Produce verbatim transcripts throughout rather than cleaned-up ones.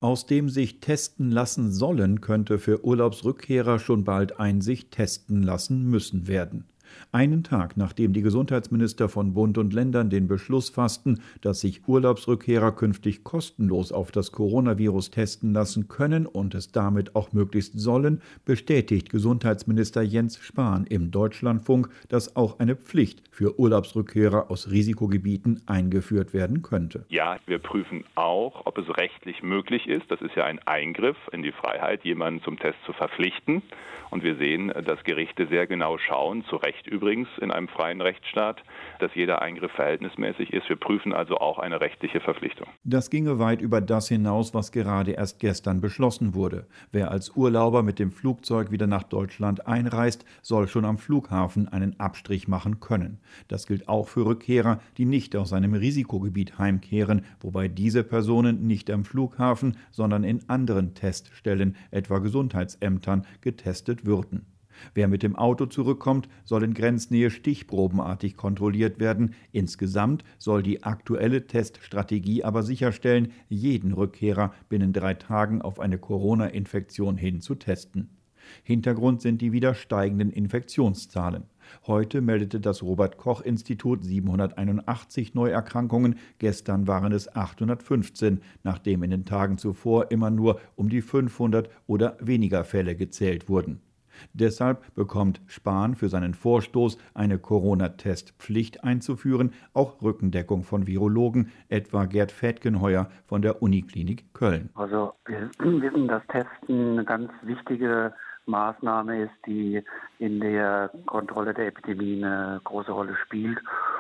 Aus dem sich testen lassen sollen, könnte für Urlaubsrückkehrer schon bald ein sich testen lassen müssen werden. Einen Tag nachdem die Gesundheitsminister von Bund und Ländern den Beschluss fassten, dass sich Urlaubsrückkehrer künftig kostenlos auf das Coronavirus testen lassen können und es damit auch möglichst sollen, bestätigt Gesundheitsminister Jens Spahn im Deutschlandfunk, dass auch eine Pflicht für Urlaubsrückkehrer aus Risikogebieten eingeführt werden könnte. Ja, wir prüfen auch, ob es rechtlich möglich ist. Das ist ja ein Eingriff in die Freiheit, jemanden zum Test zu verpflichten. Und wir sehen, dass Gerichte sehr genau schauen, zu Recht übrigens in einem freien Rechtsstaat, dass jeder Eingriff verhältnismäßig ist. Wir prüfen also auch eine rechtliche Verpflichtung. Das ginge weit über das hinaus, was gerade erst gestern beschlossen wurde. Wer als Urlauber mit dem Flugzeug wieder nach Deutschland einreist, soll schon am Flughafen einen Abstrich machen können. Das gilt auch für Rückkehrer, die nicht aus einem Risikogebiet heimkehren, wobei diese Personen nicht am Flughafen, sondern in anderen Teststellen, etwa Gesundheitsämtern, getestet würden. Wer mit dem Auto zurückkommt, soll in Grenznähe stichprobenartig kontrolliert werden. Insgesamt soll die aktuelle Teststrategie aber sicherstellen, jeden Rückkehrer binnen drei Tagen auf eine Corona-Infektion hin zu testen. Hintergrund sind die wieder steigenden Infektionszahlen. Heute meldete das Robert-Koch-Institut siebenhunderteinundachtzig Neuerkrankungen, gestern waren es achthundertfünfzehn, nachdem in den Tagen zuvor immer nur um die fünfhundert oder weniger Fälle gezählt wurden. Deshalb bekommt Spahn für seinen Vorstoß, eine Corona-Testpflicht einzuführen, auch Rückendeckung von Virologen, etwa Gerd Fädgenheuer von der Uniklinik Köln. Also wir wissen, dass Testen eine ganz wichtige Maßnahme ist, die in der Kontrolle der Epidemie eine große Rolle spielt.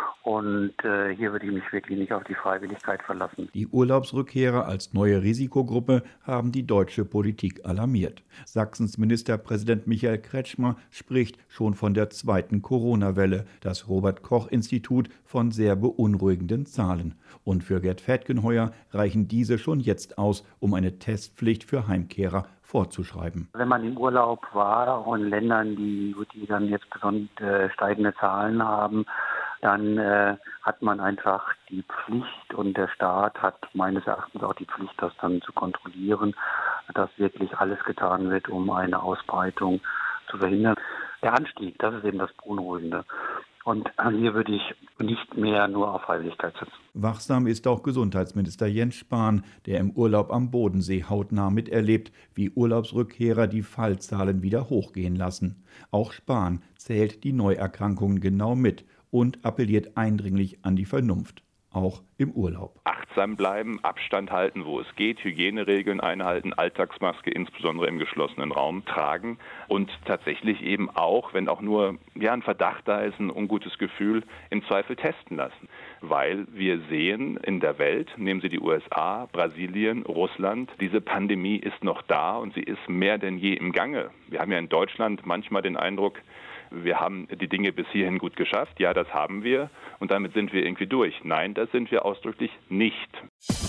Und äh, hier würde ich mich wirklich nicht auf die Freiwilligkeit verlassen. Die Urlaubsrückkehrer als neue Risikogruppe haben die deutsche Politik alarmiert. Sachsens Ministerpräsident Michael Kretschmer spricht schon von der zweiten Corona-Welle, das Robert-Koch-Institut von sehr beunruhigenden Zahlen. Und für Gerd Fädgenheuer reichen diese schon jetzt aus, um eine Testpflicht für Heimkehrer vorzuschreiben. Wenn man im Urlaub war, auch in Ländern, die, die dann jetzt besonders äh, steigende Zahlen haben, dann äh, hat man einfach die Pflicht und der Staat hat meines Erachtens auch die Pflicht, das dann zu kontrollieren, dass wirklich alles getan wird, um eine Ausbreitung zu verhindern. Der Anstieg, das ist eben das Beunruhigende. Und hier würde ich nicht mehr nur auf Freiwilligkeit setzen. Wachsam ist auch Gesundheitsminister Jens Spahn, der im Urlaub am Bodensee hautnah miterlebt, wie Urlaubsrückkehrer die Fallzahlen wieder hochgehen lassen. Auch Spahn zählt die Neuerkrankungen genau mit und appelliert eindringlich an die Vernunft, auch im Urlaub. Achtsam bleiben, Abstand halten, wo es geht, Hygieneregeln einhalten, Alltagsmaske insbesondere im geschlossenen Raum tragen und tatsächlich eben auch, wenn auch nur ja, ein Verdacht da ist, ein ungutes Gefühl, im Zweifel testen lassen. Weil wir sehen in der Welt, nehmen Sie die U S A, Brasilien, Russland, diese Pandemie ist noch da und sie ist mehr denn je im Gange. Wir haben ja in Deutschland manchmal den Eindruck, wir haben die Dinge bis hierhin gut geschafft. Ja, das haben wir. Und damit sind wir irgendwie durch. Nein, das sind wir ausdrücklich nicht.